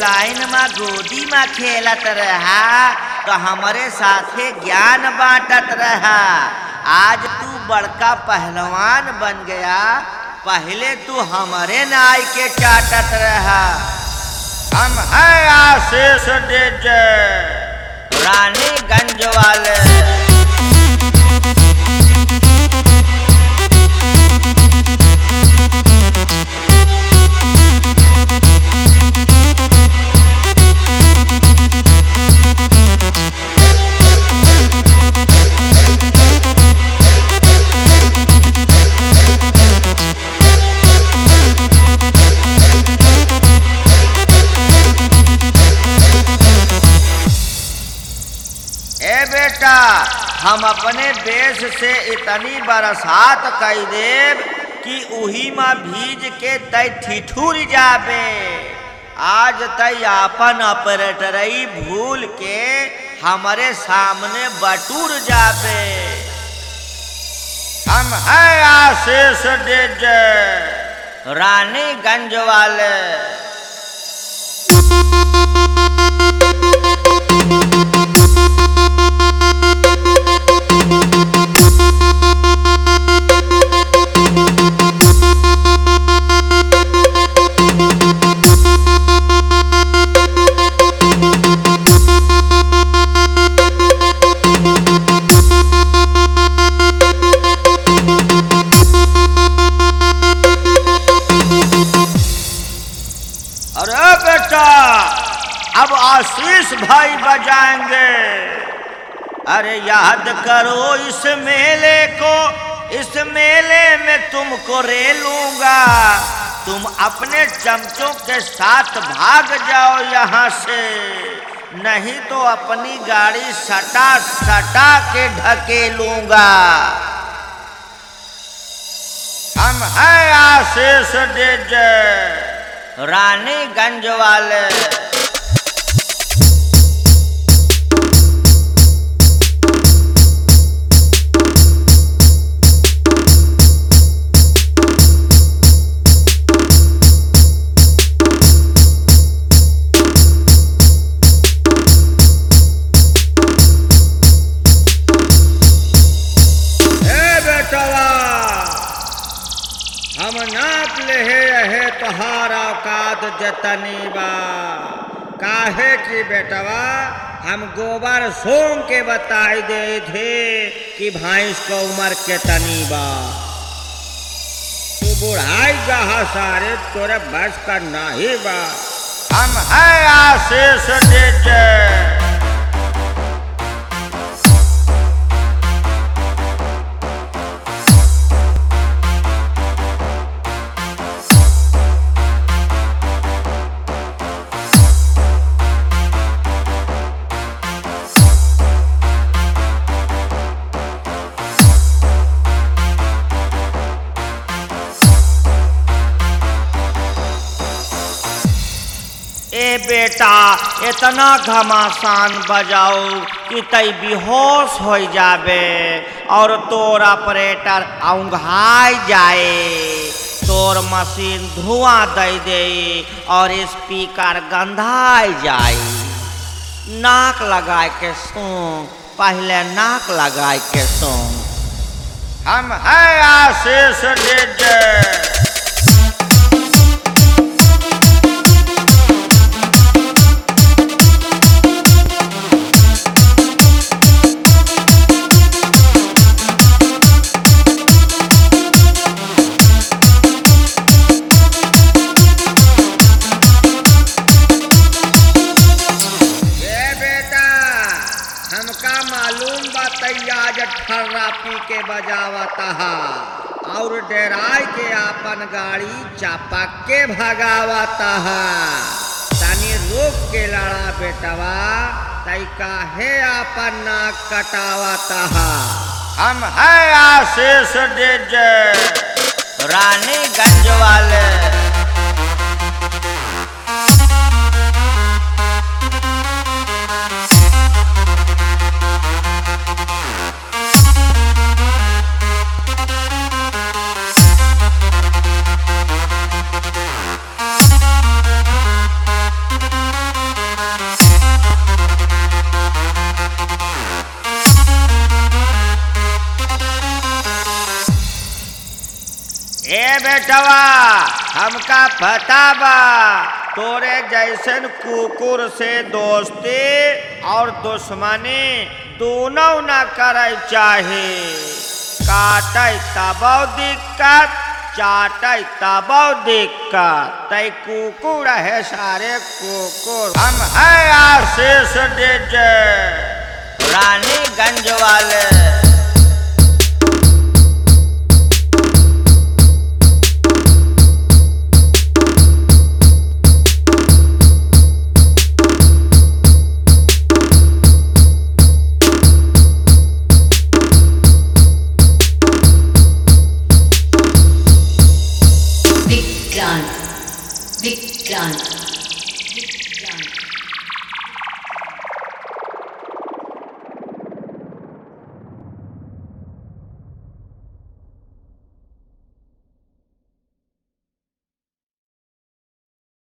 Line में गोदी में खेलत रहा तो हमारे साथे ज्ञान बांटत रहा। आज तू बड़का पहलवान बन गया, पहले तू हमारे नाई के चाटत रहा। हम है आशीष डीजे रानीगंज वाले। बेटा हम अपने देश से इतनी बरसात कई देव कि उही में भीज के तय ठिठुर जाबे। आज तय अपन ऑपरेटरई भूल के हमारे सामने बटूर जाबे। हम है आशीष डीजे रानीगंज वाले। अरे बेटा अब आशीष भाई बजाएंगे। अरे याद करो इस मेले को, इस मेले में तुमको रे लूंगा। तुम अपने चमचों के साथ भाग जाओ यहाँ से, नहीं तो अपनी गाड़ी सटा सटा के ढकेलूंगा। हम है आशीष डीजे रानीगंज वाले। हम नाप ले तोहारा औकात जतनी बा। काहे की बेटवा हम गोबर सोम के बताई दे थे कि भैंस को उम्र कितनी बा। तू बुढ़ाई जहा सारे तोरे बस का नहीं बा। हम है आशीष डीजे ए बेटा इतना घमासान बजाओ कि तई बेहोश हो जाबे और तोर ऑपरेटर औंघाई जाए, तोर मशीन धुआं दे दे और स्पीकर गंधाई जाए। नाक लगाए के सूंघ, पहले नाक लगाए के सूंघ। हम है आशीष डीजे ठर्रापी के बजावता और डेराय के अपन गाड़ी चापक के भगावता। तनी रोक के लड़ा बेटवा, तई काहे अपन नाक कटावता। हम है आशीष डीजे रानीगंज वाले। बेटवा हमका पता बा तोरे जैसन कुकुर से दोस्ती और दुश्मनी दोनों न करे चाहे। काटे तबो दिक्कत चाटे तबो दिक्कत। तै कुकुर है सारे कुकुर। हम है आशीष डीजे रानीगंज वाले।